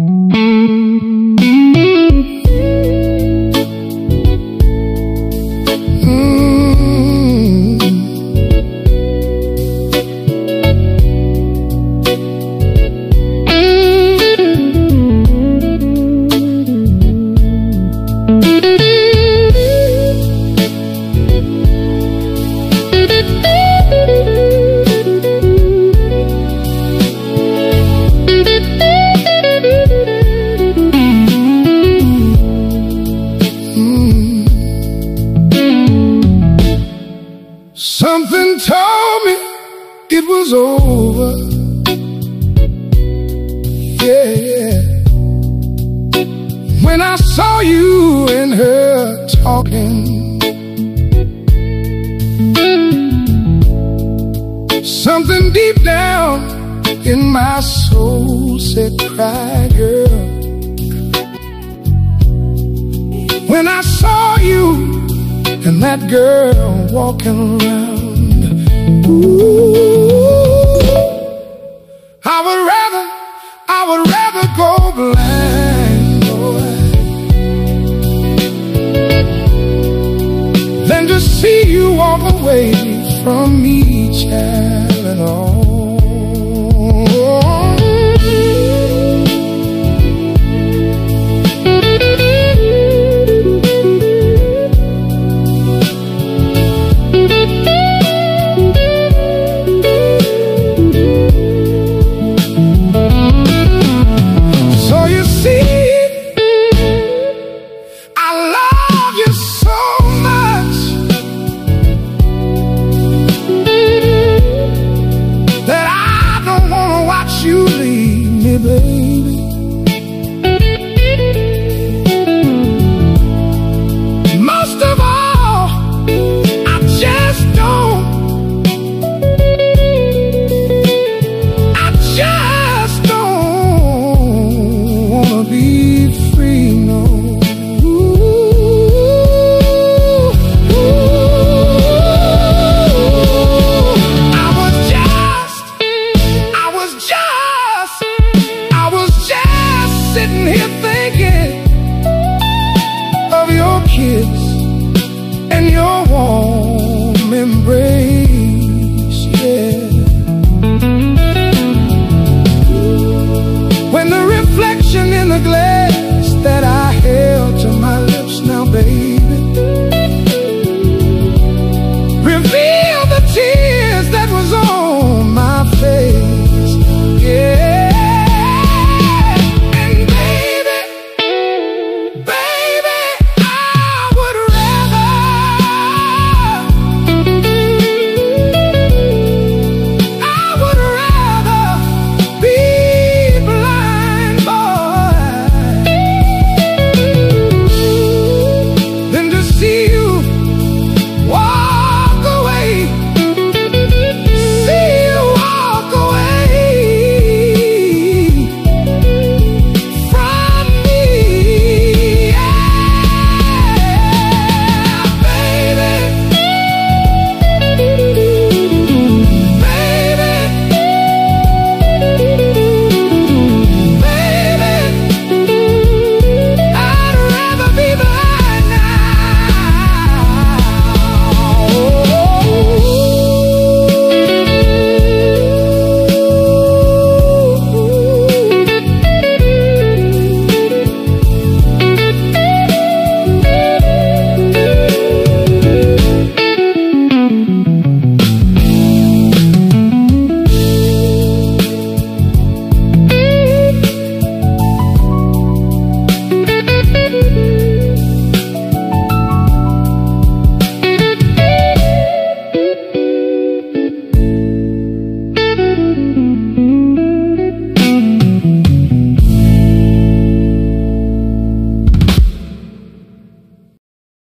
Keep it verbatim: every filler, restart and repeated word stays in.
Something told me it was over. Yeah, yeah. When I saw you and her talking, something deep down in my soul said, cry, girl. When I saw you and that girl walking around, ooh, I would rather, I would rather go blind, boy, than to see you walk away from me, child, at all. You leave me, baby. Most of all, I just don't, I just don't wanna be free, no. Ooh, ooh, I was just, I was just sitting here thinking of your kiss and your warm embrace, yeah. When the reflection in the glass